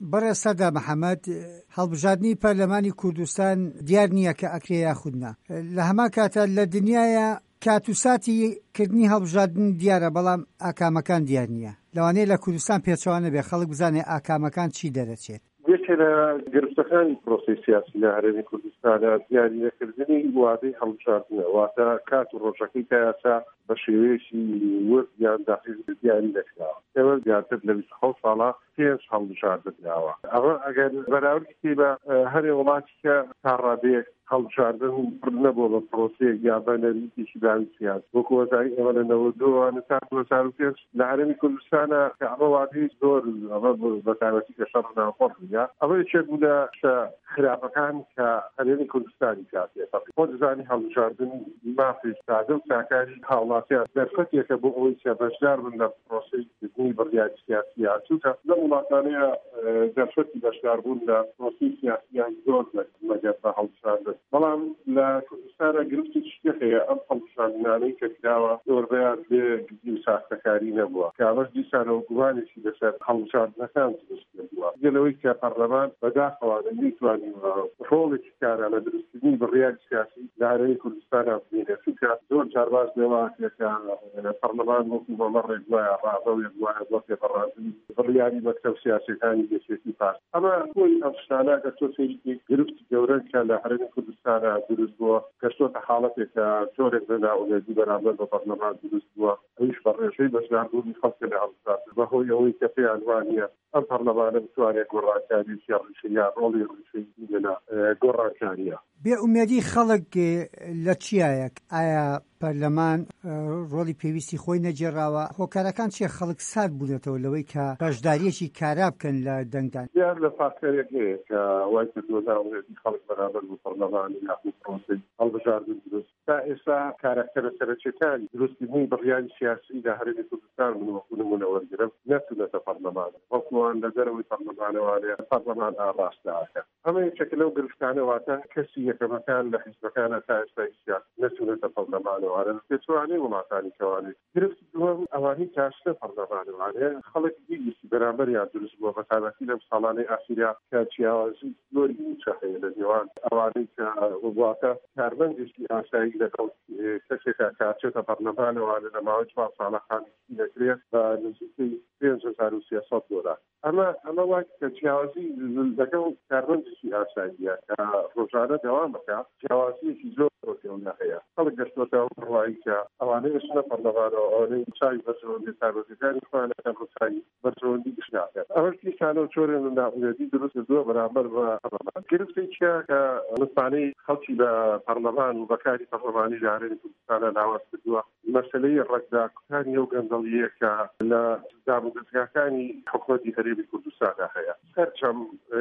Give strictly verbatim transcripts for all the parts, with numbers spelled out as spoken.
بەڕێز سەردا محەممەد هەڵبژاردننی پەرلەمانی کوردستان دیار نییە کە ئەکرێ یاخودنا لە هەما کاتە لە دنیاە کات و ساتی کردنی هەڵبژاردن دیارە بەڵام ئاکامەکان دیار نییە لەوانەیە لە کوردستان پێچوانە بێ خەڵک بزانێ ئاکامەکان چی دەرەچێت. یەکێ لە گرفتەکانی پرۆسی سیاسی لە هەرێمی کوردستانە دیاری نەکردنی وادەی هەڵبژاردنە واتە کات و ڕۆژەکەی تا یاسا بە شێوەیەکی ورد یان داخل دیاری نەکراوە. ئێوە زیاتر لە بیست و حەوت ساڵە پێنج هەڵبژاردن دراوە. ئەوە ئەگەر بەراوردی بە هەرێ وڵاتی کە تا ڕادەیەک هەڵبژاردن نەبووە بە پرۆسەیەک یا بە نەریتێکی داوی سیاسی وەکو وەزاری ئێوە لە نەوە دووانە تا دوو هەزار و پێنج لە هەرێمی کوردستانە کە ئەمە وادەی زۆر ئەمە بەتابەتی کە شەڕ ناوخۆ بووە ئەوە یەکێک بوو لە خراپەکان کە هەرێمی کوردستانی کاتێت خۆ دەزانی هەڵبژاردن مافی سادە و چاکاری هاوڵاتیان دەرفەتێکە بۆ ئەوەی کە بەشدار بن لە پرۆسەی کردنی بڕیاری سیاسی چونکە لە وڵاتانەیە دەرفەتی بەشداربوون لە پرۆسی سیاسیان زۆر لەگەر بە هەڵبژاردن بەڵام لە کوردستانە گرفتی شتێکەیە ئەم هەڵبژاردنانەی کە کراوە زۆربەیان بێ گزی و ساختەکاری نەبووە کە ئەمەش دیسانەوە گومانێکی لەسەر هەڵبژاردنەکان دروست کردووە گەلەوەی کە پەرلەمان بەداخەوانە نەیتوانین ڕۆڵێکی کارە لە دروستکردنی بڕیاری سیاسی لە هەرێمی کوردستانە ببینێت چونکە زۆر جارباز لێواتێکە پەرلەمان وەکو مەمەڕێک وایە ڕاهەوێک وایە بۆ پێپەڕاندنی بڕیاری مەکتەب سیاسیەکانی یەکێتی پارت ئەمە بۆی ئەم شتانە کە تۆ سەیری گرفتی گەورەن کە لە هەرێمی کوردستانە دروست بووە کەشتۆتە حاڵەتێکە جۆرێک لە ناوڵێتی بەرامبەر بە پەرلەمان دروست بووە ئەویش بە ڕێژەی بەشداربوونی خەڵکە لە هەڵبژاردن بەهۆی ئەوەی کە پێیان وانییە ئەم پەرلەمانە بتوانێت گۆڕانکاریی یا ڕیشەی یا ڕۆڵی ڕیشەی لە گۆڕانکاریە. بێئومێدی خەڵک لە چیایەک ئایا پەرلەمان ڕۆڵی پێویستی خۆی نەجێڕاوە هۆکارەکان چیە خەڵک سارد بوونێتەوە لەوەی کە بەشداریەکی کارا بکەن لە دەنگدان دیار لە فاکتەرێک هەیە کە وای کردووەداوێتی خەڵک بەرامبەر بۆ پەرلەمان یاخود پرۆسەی هەڵبژاردن دروست تا ئێستا کارکتەرە سەرەکیەکانی دروستکردنی بڕیاری سیاسی لە هەرێمی کوردستان وەکو نمونە وەرگرم نەچوونەتە پەرلەمان وەکوان لە دەرەوەی پەرلەمانەوانەیە پەرلەمان ئاڕاستەکە ئەمە یەکێک لەو گرفتانە واتە کەسی یەکەمەکان لە حیزبەکانە تا ئێستای سیاسی نەچوونەتە پەرلەمانەوانە پێچوانەی وڵاتانی کەوانێت گرفتی دووەم ئەوانەی کاشتە پەرلەمانەوانەیە خەڵک بیستی بەرامبەریان دروست بووە بە تایبەتی لەم ساڵانەی ئاخیرا کە جیاوازی زۆری موچە هەیە لە نێوان ئەوانەی کە وڵاتە کارمەندێکی ئاسایی لەگەڵ کەسێکە کارچێتە پەرلەمانەوانە لە ماوەی چوار ساڵەکانی دەکرێت بە نزیکەی پێنج هەزار و سێسەد دۆلار ئەمە ئەمە وای کە جیاوازی لەگەڵ کارمەندێکی ئاساییە کە ڕۆژانە دەوام بکات جیاوازیەکی زۆر ڕۆژێنە هەیە خەڵک گەشتۆتە ڕوایی کە ئەوانەی ئەچنە پەرلەمانەوە ئەوانەی چاوی بەرژەوەندی تایبەتیەکانی خۆیانەکەن ڕووچاوی بەرژەوەندی گشتناکەن ئەوەش دیسانە چۆرێن لە ناوڵێتی دروست کردووە بەرامبەر بە پەرلەمان گرفتی چیە کە نووسانەی خەڵکی لە پەرلەمان و بەکاری پەرلەمانی لە هەرێمی کوردستانە لاواز کردووە مەسەلەی ڕێکداکردنی ئەو گەندەڵیە کە لە دامەزراکانی حکومەتی هەرێمی کوردستانە هەیە سەرچەم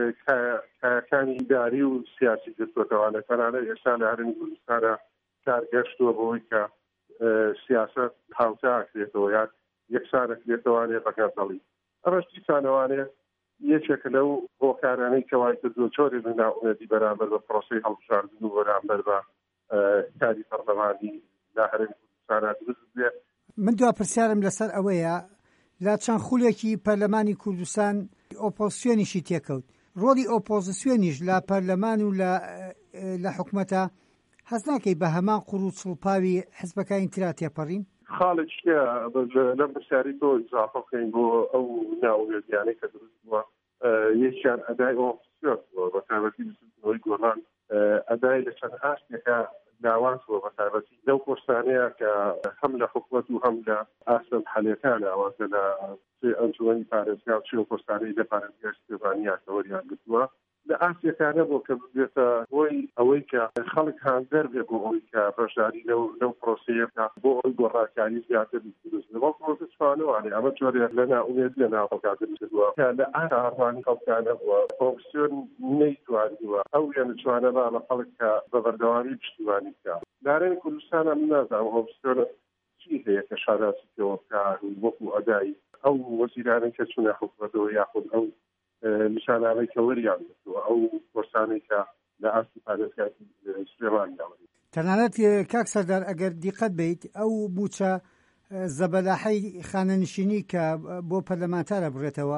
کایەکانی ئیداری و سیاسی گرتووەتەوانە تەنانەت ئێستا لە هەرێمی کوردستانە کارگەشتووە بەوەی کە سیاسەت هاوتا ئەکرێتەوە یان یەکسانەکرێتەوانێ بە گەندەڵی ئەمەش دیسانەوانێ یەکێک لەو هۆکارانەی کەوای کردووە چۆرێ لە ناوڵێتی بەرامبەر بە پرۆسەی هەڵبژاردن و بەرامبەر بە کاری پەرلەمانی لە هەرێمی کوردستانە دروست بێت. من دوا پرسیارم لەسەر ئەوەیە لە چەند خولێکی پەرلەمانی کوردستان ئۆپۆزیسیۆنیشی تێکەوت ڕۆڵی ئۆپۆزیسیۆنیش لە پەرلەمان و لە حکومەتە هەست ناکەی بە هەمان قوڕ و چڵپاوی حزبەکانی ترا تێپەڕین خاڵێک لەم پرسیاری تۆ ئیزافە بکەین بۆ ئەو ناوڵێتیانەی کە دروست بووە یەکیان ئەدای ئۆپۆزیسیۆن بووە بە تایبەتی بستنەوەی گۆڕان ئەدای لە چەند ئاستێکە داواز بووە بە تایبەتی لەو پۆستانەیە کە هەم لە حکومەت و هەم لە ئاستە محەلەکانە ئەوانکە لە ئەنجومەنی پارێزگا و چێ پۆستانەی لە پارێزگای سلێمانییانەوە وەریان گرتووە لە ئاسیەکانە بۆ کە بێتە بۆی ئەوەی کە خەڵک هاندەر بێ بۆ ئەوەی کە بەشداری لەو لەو پرۆسەیەکە بۆ ئەوی گۆڕانکاری زیاتر دروست بۆ پرۆسە چوانەوانێ ئەمە جۆرێک لە ناوڵێت لە ناوەکە دروستکردووە کە لە ئاتا هەڕوانی خەڵکانە بووە ئۆپۆزیسیۆن نەیتوانیوە ئەو یان توانە بە لە خەڵک کە بە بەردەوامی پشتیوانی بکات لە هەرێمی کوردستانە من نازانم ئۆپۆزیسیۆن چی هەیە کە شاراسی پێوە بکات وەکو ئەدای ئەو وەزیرانەی کە چوونە حکومەتەوە یاخود ئەو نیشانانەی کە وەریان گرتووە ئەو پۆستانەی کە لە ئاستی پارێزگای سلێمانیەوە تەنانەت کاک سەردار ئەگەر دیقەت بیت ئەو موچە زەبەلاحەی خانەنشینی کە بۆ پەرلەمانتارە بڕێتەوە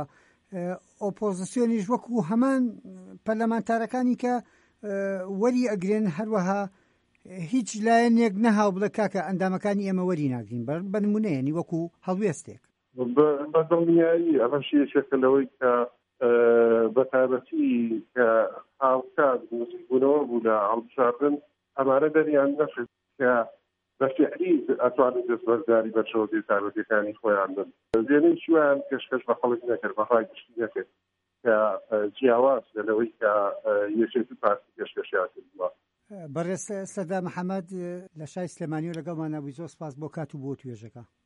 ئۆپۆزیسیۆنیش وەکو هەمان پەرلەمانتارەکانی کە وەری ئەگرێن هەروەها هیچ لایەنێک نەهاو بڵێ کاکە ئەندامەکانی ئێمە وەری ناگرین بە نمونەیەنی وەکو هەڵوێستێک بە دڵنیایی ئەمەش یەکێکە لەوەی کە بەتابەتی کە هاوکات نزیکبوونەوە بوو لە هەڵبژاردن ئەمانە دەریان نەشت کە بە فعلی ئەتوانن دەستبەرداری بەرچەوە تایبەتیەکانی خۆیان بن زێنەی چیان کەشکەش بە خەڵک نەکرد بەهای گشتی نەکرد کە جیاواز لەوەی کە یەکێتی پارتی کەشکەشیان کردووە. بەڕێز سەردا محەممەد لە شای سلێمانی و لەگەڵمان نبووی، زۆر سپاس بۆ کات و بۆ توێژەکە.